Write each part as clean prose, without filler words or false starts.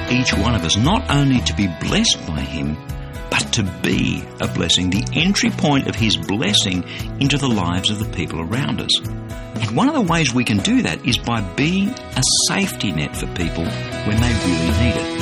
each one of us not only to be blessed by him, but to be a blessing, the entry point of his blessing into the lives of the people around us. And one of the ways we can do that is by being a safety net for people when they really need it.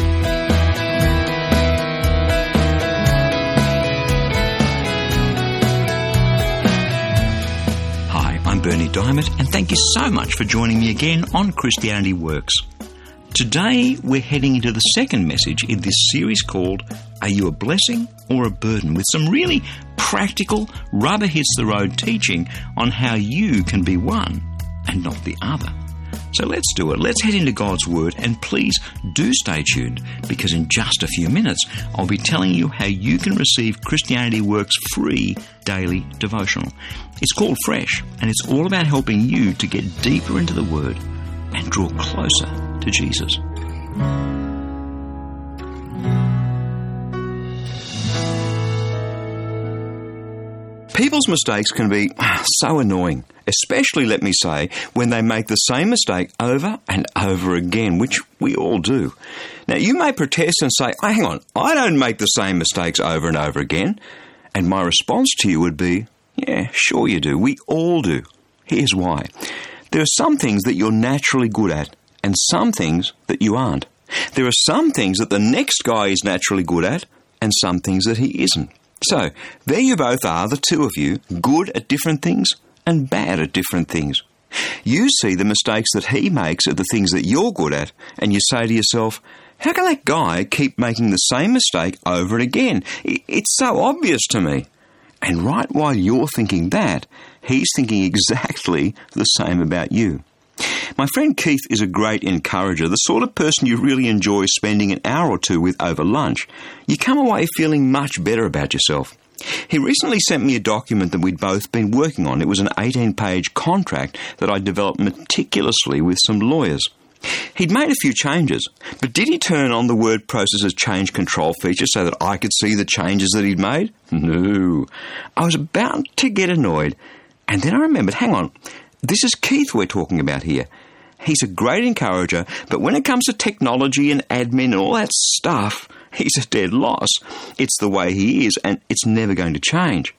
Hi, I'm Bernie Diamond, and thank you so much for joining me again on Christianity Works. Today we're heading into the second message in this series called Are You a Blessing or a Burden? With some really practical, rubber-hits-the-road teaching on how you can be one and not the other. So let's do it. Let's head into God's Word, and please do stay tuned, because in just a few minutes I'll be telling you how you can receive Christianity Works' free daily devotional. It's called Fresh, and it's all about helping you to get deeper into the Word and draw closer to Jesus. People's mistakes can be so annoying, especially, let me say, when they make the same mistake over and over again, which we all do. Now, you may protest and say, oh, hang on, I don't make the same mistakes over and over again. And my response to you would be, yeah, sure you do. We all do. Here's why. There are some things that you're naturally good at, and some things that you aren't. There are some things that the next guy is naturally good at, and some things that he isn't. So, there you both are, the two of you, good at different things and bad at different things. You see the mistakes that he makes at the things that you're good at, and you say to yourself, how can that guy keep making the same mistake over and again? It's so obvious to me. And right while you're thinking that, he's thinking exactly the same about you. My friend Keith is a great encourager, the sort of person you really enjoy spending an hour or two with over lunch. You come away feeling much better about yourself. He recently sent me a document that we'd both been working on. It was an 18-page contract that I developed meticulously with some lawyers. He'd made a few changes, but did he turn on the word process's change control feature so that I could see the changes that he'd made? No. I was about to get annoyed, and then I remembered, hang on, this is Keith we're talking about here. He's a great encourager, but when it comes to technology and admin and all that stuff, he's a dead loss. It's the way he is, and it's never going to change.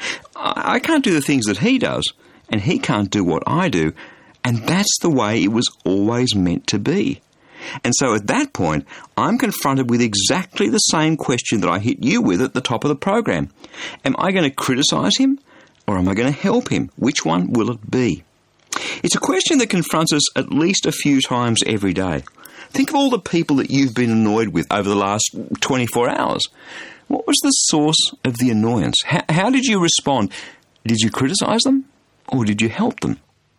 I can't do the things that he does, and he can't do what I do, and that's the way it was always meant to be. And so at that point, I'm confronted with exactly the same question that I hit you with at the top of the program. Am I going to criticise him, or am I going to help him? Which one will it be? It's a question that confronts us at least a few times every day. Think of all the people that you've been annoyed with over the last 24 hours. What was the source of the annoyance? How did you respond? Did you criticise them, or did you help them?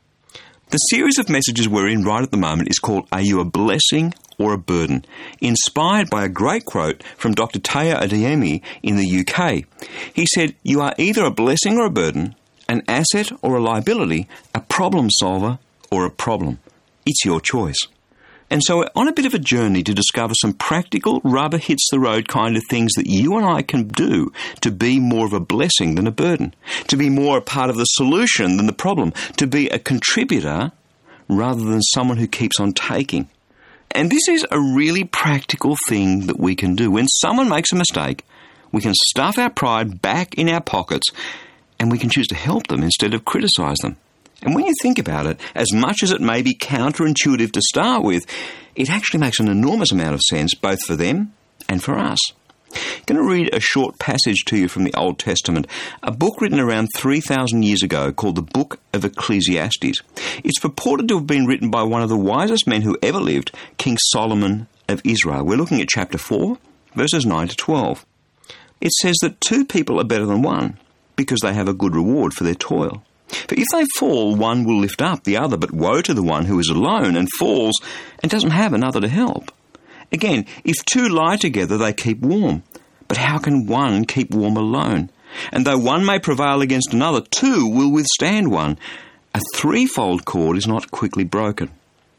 The series of messages we're in right at the moment is called Are You a Blessing or a Burden? Inspired by a great quote from Dr. Taiwo Adeyemi in the UK. He said, you are either a blessing or a burden, an asset or a liability, a problem solver or a problem. It's your choice. And so we're on a bit of a journey to discover some practical, rubber-hits-the-road kind of things that you and I can do to be more of a blessing than a burden, to be more a part of the solution than the problem, to be a contributor rather than someone who keeps on taking. And this is a really practical thing that we can do. When someone makes a mistake, we can stuff our pride back in our pockets and we can choose to help them instead of criticise them. And when you think about it, as much as it may be counterintuitive to start with, it actually makes an enormous amount of sense both for them and for us. I'm going to read a short passage to you from the Old Testament, a book written around 3,000 years ago called the Book of Ecclesiastes. It's purported to have been written by one of the wisest men who ever lived, King Solomon of Israel. We're looking at chapter 4, verses 9 to 12. It says that two people are better than one because they have a good reward for their toil. For if they fall, one will lift up the other, but woe to the one who is alone and falls and doesn't have another to help. Again, if two lie together, they keep warm. But how can one keep warm alone? And though one may prevail against another, two will withstand one. A threefold cord is not quickly broken.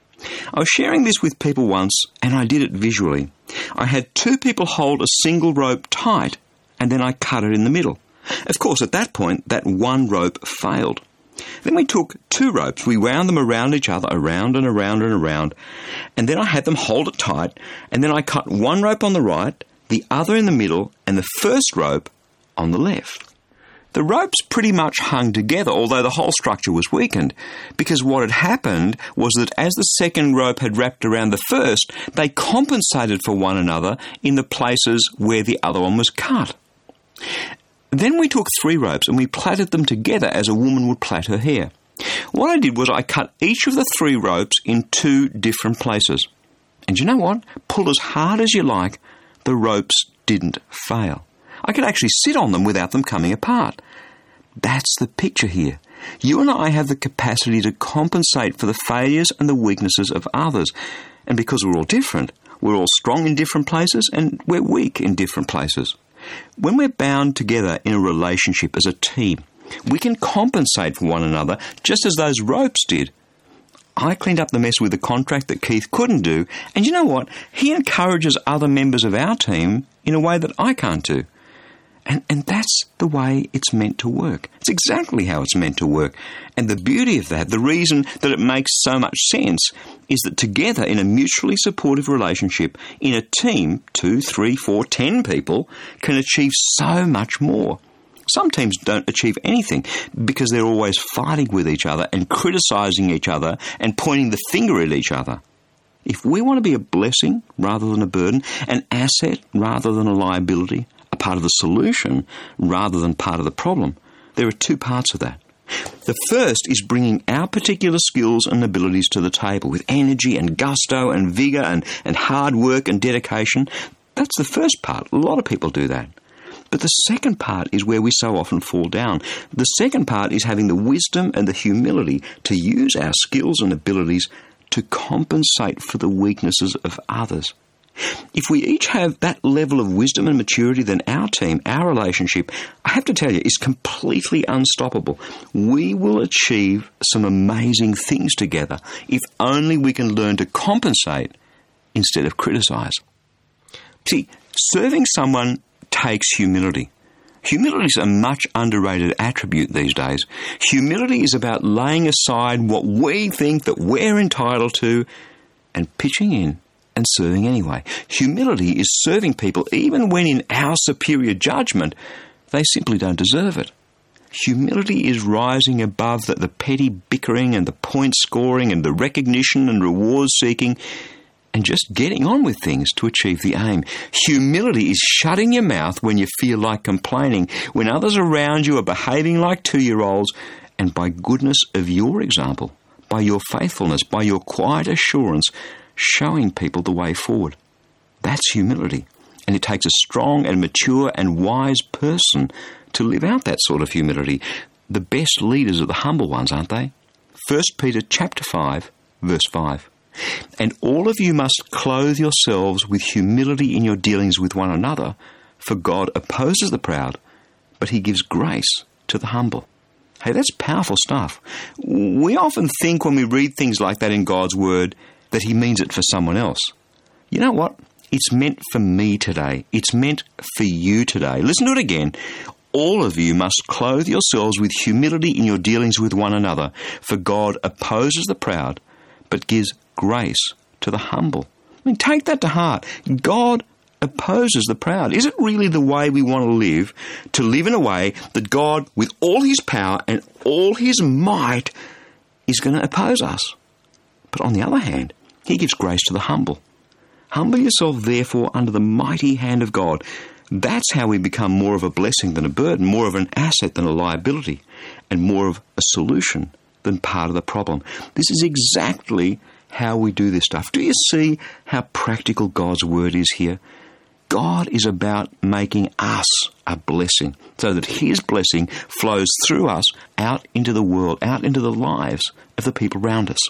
I was sharing this with people once, and I did it visually. I had two people hold a single rope tight, and then I cut it in the middle. Of course, at that point, that one rope failed. Then we took 2 ropes, we wound them around each other, around and around and around, and then I had them hold it tight, and then I cut one rope on the right, the other in the middle, and the first rope on the left. The ropes pretty much hung together, although the whole structure was weakened, because what had happened was that as the second rope had wrapped around the first, they compensated for one another in the places where the other one was cut. Then we took 3 ropes and we plaited them together as a woman would plait her hair. What I did was I cut each of the 3 ropes in 2 different places. And you know what? Pull as hard as you like, the ropes didn't fail. I could actually sit on them without them coming apart. That's the picture here. You and I have the capacity to compensate for the failures and the weaknesses of others. And because we're all different, we're all strong in different places and we're weak in different places. When we're bound together in a relationship as a team, we can compensate for one another just as those ropes did. I cleaned up the mess with the contract that Keith couldn't do, and you know what? He encourages other members of our team in a way that I can't do. And that's the way it's meant to work. It's exactly how it's meant to work. And the beauty of that, the reason that it makes so much sense, is that together in a mutually supportive relationship, in a team, 2, 3, 4, 10 people, can achieve so much more. Some teams don't achieve anything because they're always fighting with each other and criticising each other and pointing the finger at each other. If we want to be a blessing rather than a burden, an asset rather than a liability, a part of the solution rather than part of the problem, there are 2 parts of that. The first is bringing our particular skills and abilities to the table with energy and gusto and vigour and hard work and dedication. That's the first part. A lot of people do that. But the second part is where we so often fall down. The second part is having the wisdom and the humility to use our skills and abilities to compensate for the weaknesses of others. If we each have that level of wisdom and maturity, then our team, our relationship, I have to tell you, is completely unstoppable. We will achieve some amazing things together if only we can learn to compensate instead of criticise. See, serving someone takes humility. Humility is a much underrated attribute these days. Humility is about laying aside what we think that we're entitled to and pitching in and serving anyway. Humility is serving people even when in our superior judgment they simply don't deserve it. Humility is rising above the petty bickering and the point scoring and the recognition and reward seeking and just getting on with things to achieve the aim. Humility is shutting your mouth when you feel like complaining, when others around you are behaving like 2-year-olds, and by goodness of your example, by your faithfulness, by your quiet assurance, showing people the way forward. That's humility. And it takes a strong and mature and wise person to live out that sort of humility. The best leaders are the humble ones, aren't they? 1 Peter chapter 5, verse 5. And all of you must clothe yourselves with humility in your dealings with one another, for God opposes the proud, but he gives grace to the humble. Hey, that's powerful stuff. We often think when we read things like that in God's Word that he means it for someone else. You know what? It's meant for me today. It's meant for you today. Listen to it again. All of you must clothe yourselves with humility in your dealings with one another, for God opposes the proud, but gives grace to the humble. I mean, take that to heart. God opposes the proud. Is it really the way we want to live in a way that God, with all his power and all his might, is going to oppose us? But on the other hand, he gives grace to the humble. Humble yourself, therefore, under the mighty hand of God. That's how we become more of a blessing than a burden, more of an asset than a liability, and more of a solution than part of the problem. This is exactly how we do this stuff. Do you see how practical God's Word is here? God is about making us a blessing so that his blessing flows through us out into the world, out into the lives of the people around us.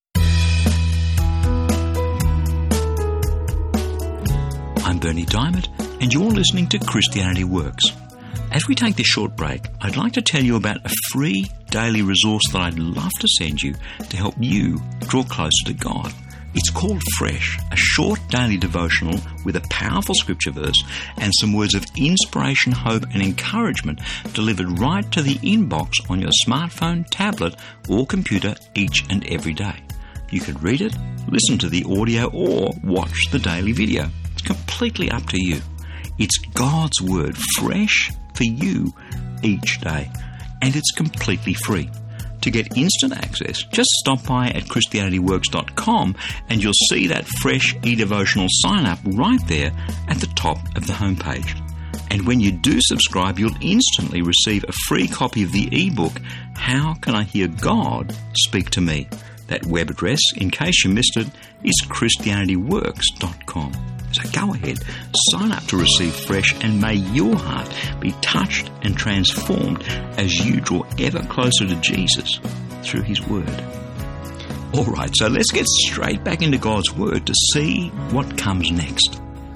I'm Bernie Diamond, and you're listening to Christianity Works. As we take this short break, I'd like to tell you about a free daily resource that I'd love to send you to help you draw closer to God. It's called Fresh, a short daily devotional with a powerful scripture verse and some words of inspiration, hope and encouragement delivered right to the inbox on your smartphone, tablet or computer each and every day. You could read it, listen to the audio or watch the daily video. It's completely up to you. It's God's Word, fresh for you each day, and it's completely free. To get instant access, just stop by at ChristianityWorks.com and you'll see that fresh e-devotional sign-up right there at the top of the homepage. And when you do subscribe, you'll instantly receive a free copy of the ebook, How Can I Hear God Speak to Me? That web address, in case you missed it, is ChristianityWorks.com. So go ahead, sign up to receive Fresh, and may your heart be touched and transformed as you draw ever closer to Jesus through His Word. All right, so let's get straight back into God's Word to see what comes next.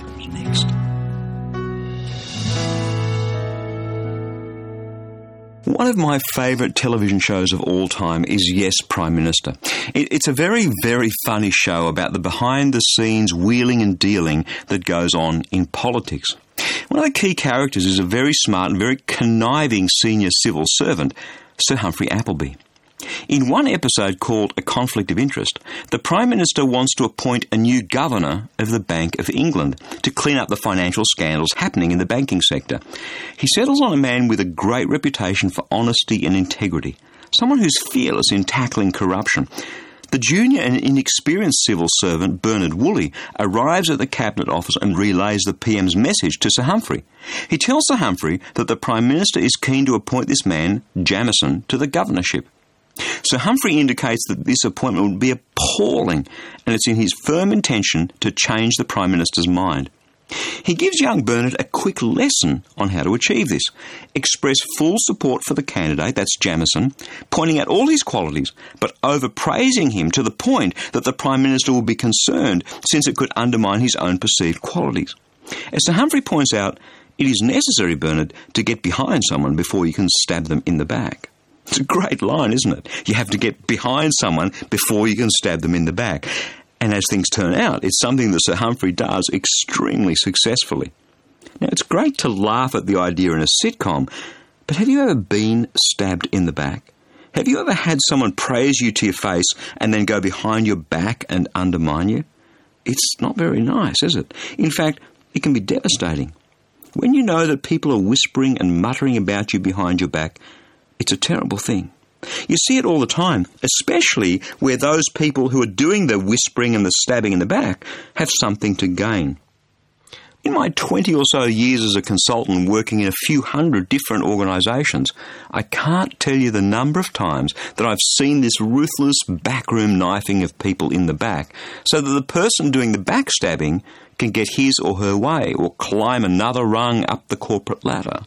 One of my favourite television shows of all time is Yes, Prime Minister. It's a very, very funny show about the behind-the-scenes wheeling and dealing that goes on in politics. One of the key characters is a very smart and very conniving senior civil servant, Sir Humphrey Appleby. In one episode called A Conflict of Interest, the Prime Minister wants to appoint a new governor of the Bank of England to clean up the financial scandals happening in the banking sector. He settles on a man with a great reputation for honesty and integrity, someone who's fearless in tackling corruption. The junior and inexperienced civil servant, Bernard Woolley, arrives at the Cabinet Office and relays the PM's message to Sir Humphrey. He tells Sir Humphrey that the Prime Minister is keen to appoint this man, Jamieson, to the governorship. Sir Humphrey indicates that this appointment would be appalling, and it's in his firm intention to change the Prime Minister's mind. He gives young Bernard a quick lesson on how to achieve this. Express full support for the candidate, that's Jamieson, pointing out all his qualities, but overpraising him to the point that the Prime Minister will be concerned, since it could undermine his own perceived qualities. As Sir Humphrey points out, it is necessary, Bernard, to get behind someone before you can stab them in the back. It's a great line, isn't it? You have to get behind someone before you can stab them in the back. And as things turn out, it's something that Sir Humphrey does extremely successfully. Now, it's great to laugh at the idea in a sitcom, but have you ever been stabbed in the back? Have you ever had someone praise you to your face and then go behind your back and undermine you? It's not very nice, is it? In fact, it can be devastating. When you know that people are whispering and muttering about you behind your back, it's a terrible thing. You see it all the time, especially where those people who are doing the whispering and the stabbing in the back have something to gain. In my 20 or so years as a consultant working in a few hundred different organisations, I can't tell you the number of times that I've seen this ruthless backroom knifing of people in the back so that the person doing the backstabbing can get his or her way or climb another rung up the corporate ladder.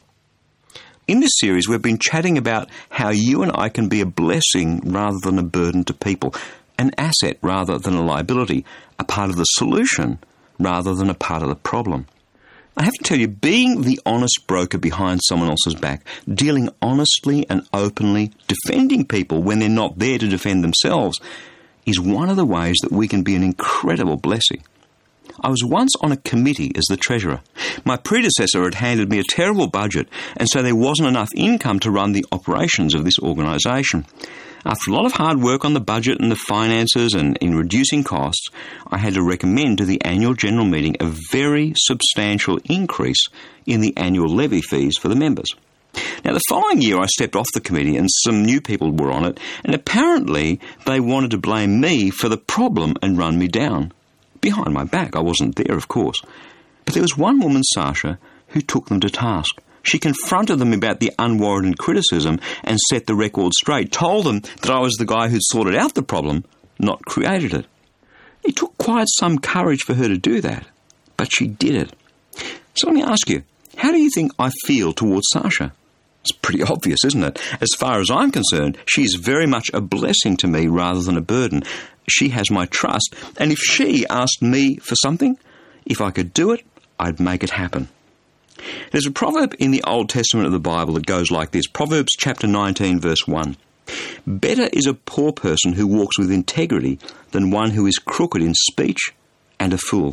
In this series, we've been chatting about how you and I can be a blessing rather than a burden to people, an asset rather than a liability, a part of the solution rather than a part of the problem. I have to tell you, being the honest broker behind someone else's back, dealing honestly and openly, defending people when they're not there to defend themselves, is one of the ways that we can be an incredible blessing. I was once on a committee as the treasurer. My predecessor had handed me a terrible budget, and so there wasn't enough income to run the operations of this organisation. After a lot of hard work on the budget and the finances and in reducing costs, I had to recommend to the annual general meeting a very substantial increase in the annual levy fees for the members. Now, the following year I stepped off the committee and some new people were on it, and apparently they wanted to blame me for the problem and run me down. Behind my back. I wasn't there, of course. But there was one woman, Sasha, who took them to task. She confronted them about the unwarranted criticism and set the record straight, told them that I was the guy who'd sorted out the problem, not created it. It took quite some courage for her to do that, but she did it. So let me ask you, how do you think I feel towards Sasha? It's pretty obvious, isn't it? As far as I'm concerned, she's very much a blessing to me rather than a burden. She has my trust, and if she asked me for something, if I could do it, I'd make it happen. There's a proverb in the Old Testament of the Bible that goes like this, Proverbs chapter 19, verse 1. Better is a poor person who walks with integrity than one who is crooked in speech and a fool.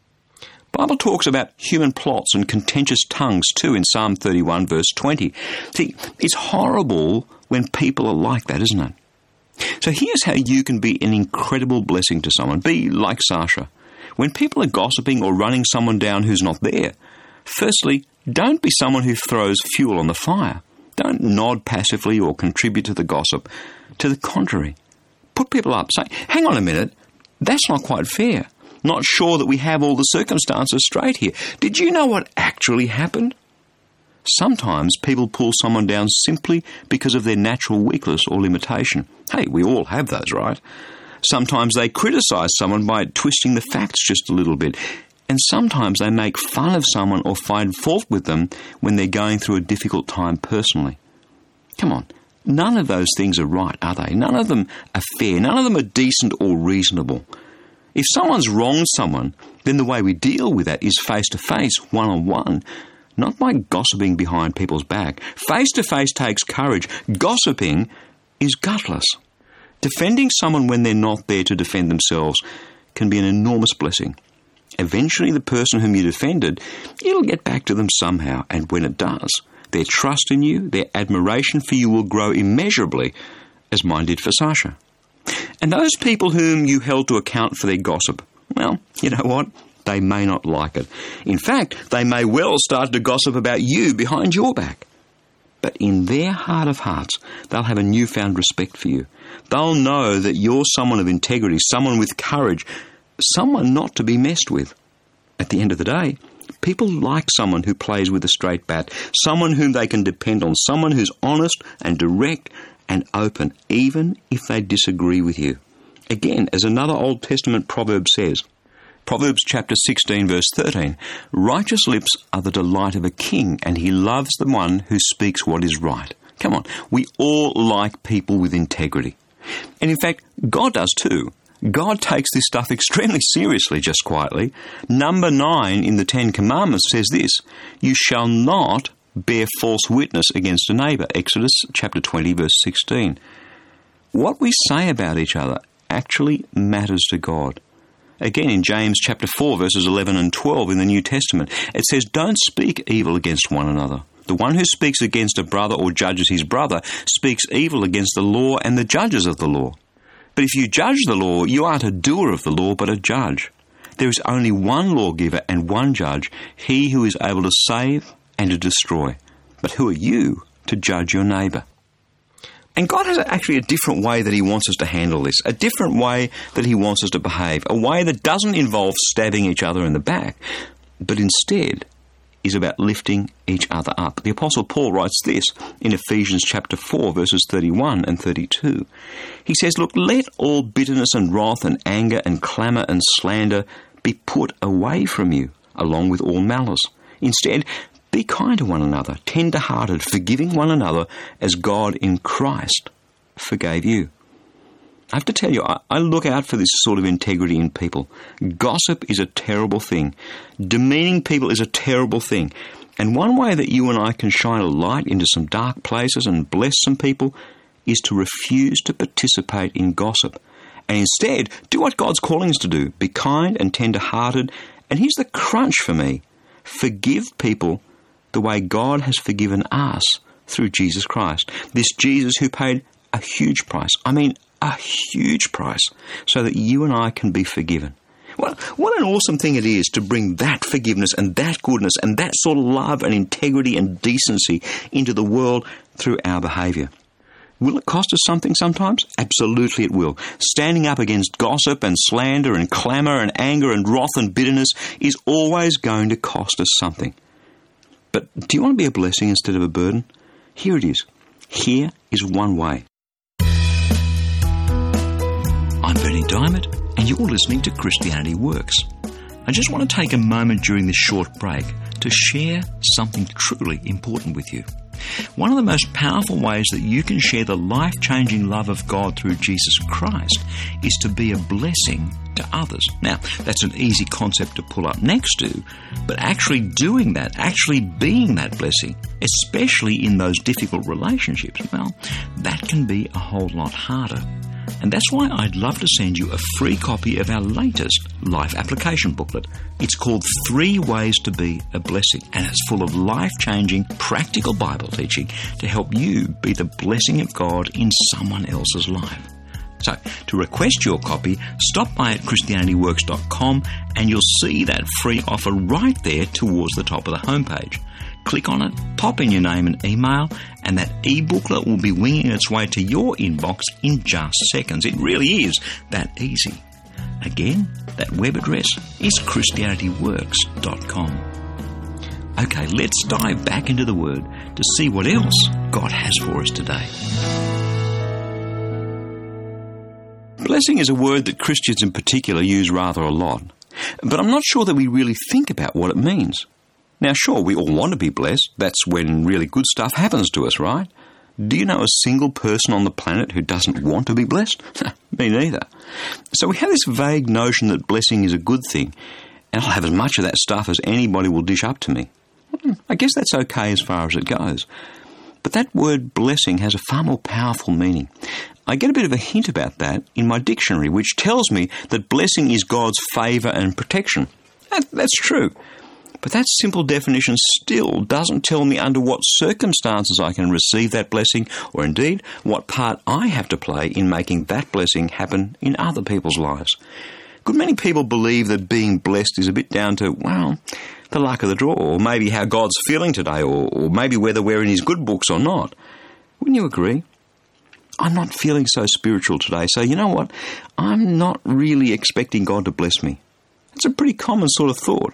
The Bible talks about human plots and contentious tongues too in Psalm 31 verse 20. See, it's horrible when people are like that, isn't it? So here's how you can be an incredible blessing to someone. Be like Sasha. When people are gossiping or running someone down who's not there, firstly, don't be someone who throws fuel on the fire. Don't nod passively or contribute to the gossip. To the contrary, put people up. Say, hang on a minute, that's not quite fair. Not sure that we have all the circumstances straight here. Did you know what actually happened? Sometimes people pull someone down simply because of their natural weakness or limitation. Hey, we all have those, right? Sometimes they criticise someone by twisting the facts just a little bit. And sometimes they make fun of someone or find fault with them when they're going through a difficult time personally. Come on, none of those things are right, are they? None of them are fair. None of them are decent or reasonable. If someone's wronged someone, then the way we deal with that is face-to-face, one-on-one, not by gossiping behind people's back. Face-to-face takes courage. Gossiping is gutless. Defending someone when they're not there to defend themselves can be an enormous blessing. Eventually, the person whom you defended, it'll get back to them somehow, and when it does, their trust in you, their admiration for you will grow immeasurably, as mine did for Sasha. And those people whom you held to account for their gossip, well, you know what? They may not like it. In fact, they may well start to gossip about you behind your back. But in their heart of hearts, they'll have a newfound respect for you. They'll know that you're someone of integrity, someone with courage, someone not to be messed with. At the end of the day, people like someone who plays with a straight bat, someone whom they can depend on, someone who's honest and direct and open, even if they disagree with you. Again, as another Old Testament proverb says, Proverbs chapter 16 verse 13, righteous lips are the delight of a king, and he loves the one who speaks what is right. Come on, we all like people with integrity. And in fact, God does too. God takes this stuff extremely seriously, just quietly. Number 9 in the 10 Commandments says this, you shall not bear false witness against a neighbour. Exodus chapter 20 verse 16. What we say about each other actually matters to God. Again, in James chapter 4 verses 11 and 12 in the New Testament, it says, don't speak evil against one another. The one who speaks against a brother or judges his brother speaks evil against the law and the judges of the law. But if you judge the law, you aren't a doer of the law, but a judge. There is only one lawgiver and one judge, he who is able to save and to destroy. But who are you to judge your neighbour? And God has actually a different way that he wants us to handle this, a different way that he wants us to behave, a way that doesn't involve stabbing each other in the back, but instead is about lifting each other up. The Apostle Paul writes this in Ephesians chapter 4, verses 31 and 32. He says, look, let all bitterness and wrath and anger and clamour and slander be put away from you, along with all malice. Instead, be kind to one another, tender-hearted, forgiving one another as God in Christ forgave you. I have to tell you, I look out for this sort of integrity in people. Gossip is a terrible thing. Demeaning people is a terrible thing. And one way that you and I can shine a light into some dark places and bless some people is to refuse to participate in gossip. And instead, do what God's calling us to do. Be kind and tender-hearted. And here's the crunch for me. Forgive people the way God has forgiven us through Jesus Christ. This Jesus who paid a huge price. I mean, a huge price, so that you and I can be forgiven. Well, what an awesome thing it is to bring that forgiveness and that goodness and that sort of love and integrity and decency into the world through our behaviour. Will it cost us something sometimes? Absolutely it will. Standing up against gossip and slander and clamour and anger and wrath and bitterness is always going to cost us something. But do you want to be a blessing instead of a burden? Here it is. Here is one way. I'm Bernie Diamond, and you're listening to Christianity Works. I just want to take a moment during this short break to share something truly important with you. One of the most powerful ways that you can share the life-changing love of God through Jesus Christ is to be a blessing to others. Now, that's an easy concept to pull up next to, but actually doing that, actually being that blessing, especially in those difficult relationships, well, that can be a whole lot harder. And that's why I'd love to send you a free copy of our latest life application booklet. It's called 3 Ways to Be a Blessing, and it's full of life-changing, practical Bible teaching to help you be the blessing of God in someone else's life. So, to request your copy, stop by at ChristianityWorks.com and you'll see that free offer right there towards the top of the homepage. Click on it, pop in your name and email, and that e-booklet will be winging its way to your inbox in just seconds. It really is that easy. Again, that web address is ChristianityWorks.com. Okay, let's dive back into the Word to see what else God has for us today. Blessing is a word that Christians in particular use rather a lot, but I'm not sure that we really think about what it means. Now, sure, we all want to be blessed. That's when really good stuff happens to us, right? Do you know a single person on the planet who doesn't want to be blessed? Me neither. So we have this vague notion that blessing is a good thing, and I'll have as much of that stuff as anybody will dish up to me. I guess that's okay as far as it goes. But that word blessing has a far more powerful meaning. I get a bit of a hint about that in my dictionary, which tells me that blessing is God's favour and protection. That's true. But that simple definition still doesn't tell me under what circumstances I can receive that blessing, or indeed what part I have to play in making that blessing happen in other people's lives. Good many people believe that being blessed is a bit down to, well, the luck of the draw, or maybe how God's feeling today, or maybe whether we're in his good books or not. Wouldn't you agree? I'm not feeling so spiritual today, so you know what? I'm not really expecting God to bless me. It's a pretty common sort of thought.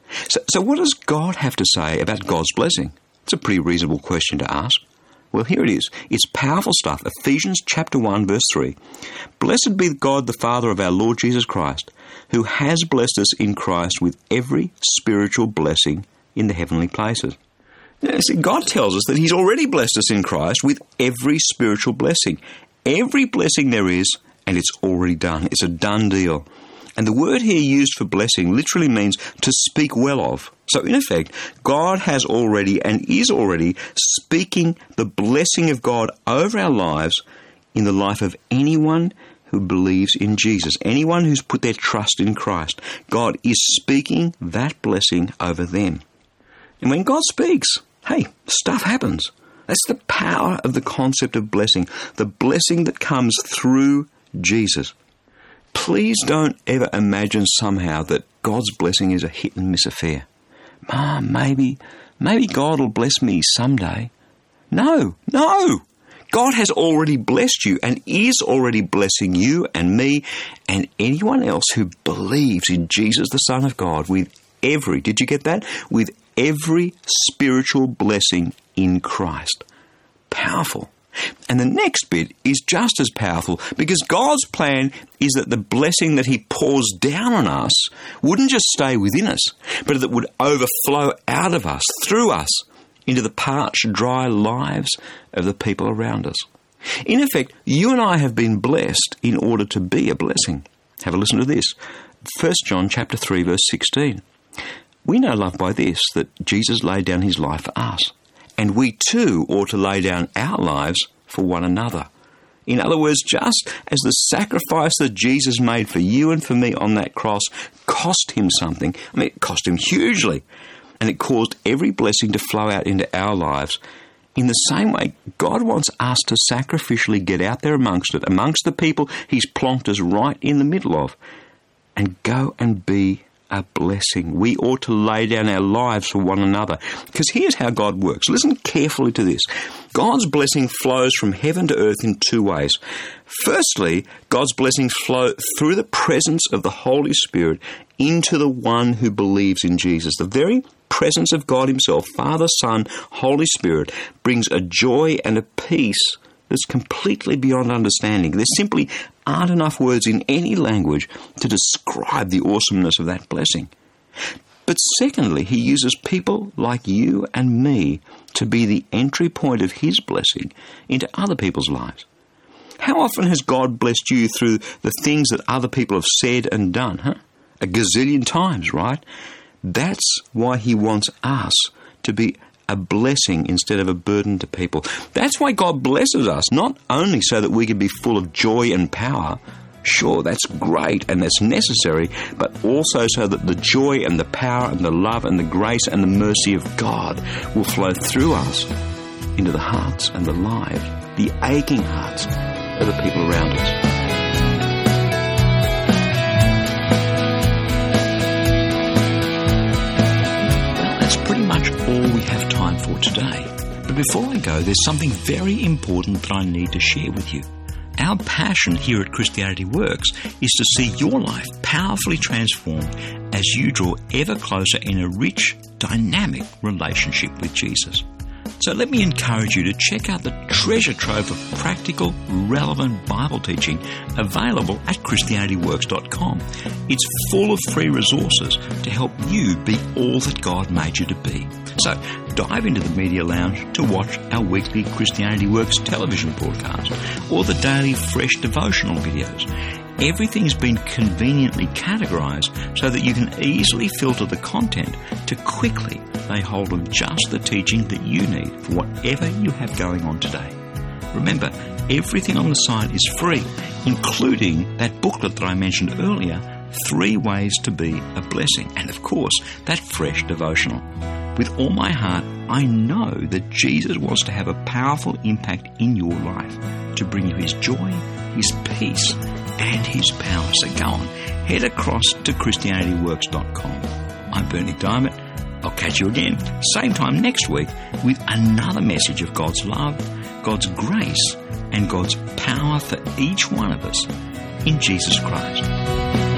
So what does God have to say about God's blessing? It's a pretty reasonable question to ask. Well, here it is. It's powerful stuff. Ephesians chapter 1, verse 3. Blessed be God the Father of our Lord Jesus Christ, who has blessed us in Christ with every spiritual blessing in the heavenly places. Now, see, God tells us that he's already blessed us in Christ with every spiritual blessing. Every blessing there is, and it's already done. It's a done deal. And the word here used for blessing literally means to speak well of. So in effect, God has already and is already speaking the blessing of God over our lives in the life of anyone who believes in Jesus, anyone who's put their trust in Christ. God is speaking that blessing over them. And when God speaks, hey, stuff happens. That's the power of the concept of blessing, the blessing that comes through Jesus. Please don't ever imagine somehow that God's blessing is a hit and miss affair. Maybe God will bless me someday. No. God has already blessed you and is already blessing you and me and anyone else who believes in Jesus, the Son of God, with every, did you get that? With every spiritual blessing in Christ. Powerful. And the next bit is just as powerful, because God's plan is that the blessing that he pours down on us wouldn't just stay within us, but that it would overflow out of us, through us, into the parched, dry lives of the people around us. In effect, you and I have been blessed in order to be a blessing. Have a listen to this. 1 John chapter 3, verse 16. We know love by this, that Jesus laid down his life for us. And we too ought to lay down our lives for one another. In other words, just as the sacrifice that Jesus made for you and for me on that cross cost him something, it cost him hugely, and it caused every blessing to flow out into our lives. In the same way, God wants us to sacrificially get out there amongst it, amongst the people he's plonked us right in the middle of, and go and be a blessing. We ought to lay down our lives for one another. Because here's how God works. Listen carefully to this. God's blessing flows from heaven to earth in 2 ways. Firstly, God's blessings flow through the presence of the Holy Spirit into the one who believes in Jesus. The very presence of God himself, Father, Son, Holy Spirit, brings a joy and a peace that's completely beyond understanding. There simply aren't enough words in any language to describe the awesomeness of that blessing. But secondly, he uses people like you and me to be the entry point of his blessing into other people's lives. How often has God blessed you through the things that other people have said and done, huh? A gazillion times, right? That's why he wants us to be a blessing instead of a burden to people. That's why God blesses us, not only so that we can be full of joy and power. Sure, that's great and that's necessary, but also so that the joy and the power and the love and the grace and the mercy of God will flow through us into the hearts and the lives, the aching hearts of the people around us. Well, that's pretty much all we have time for today. But before I go, there's something very important that I need to share with you. Our passion here at Christianity Works is to see your life powerfully transformed as you draw ever closer in a rich, dynamic relationship with Jesus. So let me encourage you to check out the treasure trove of practical, relevant Bible teaching available at ChristianityWorks.com. It's full of free resources to help you be all that God made you to be. So dive into the Media Lounge to watch our weekly Christianity Works television broadcast or the daily fresh devotional videos. Everything's been conveniently categorized so that you can easily filter the content to quickly lay hold of just the teaching that you need for whatever you have going on today. Remember, everything on the site is free, including that booklet that I mentioned earlier, 3 Ways to Be a Blessing, and of course, that fresh devotional. With all my heart, I know that Jesus wants to have a powerful impact in your life to bring you his joy, his peace, and his power. So go on, head across to ChristianityWorks.com. I'm Bernie Diamond. I'll catch you again, same time next week, with another message of God's love, God's grace, and God's power for each one of us in Jesus Christ.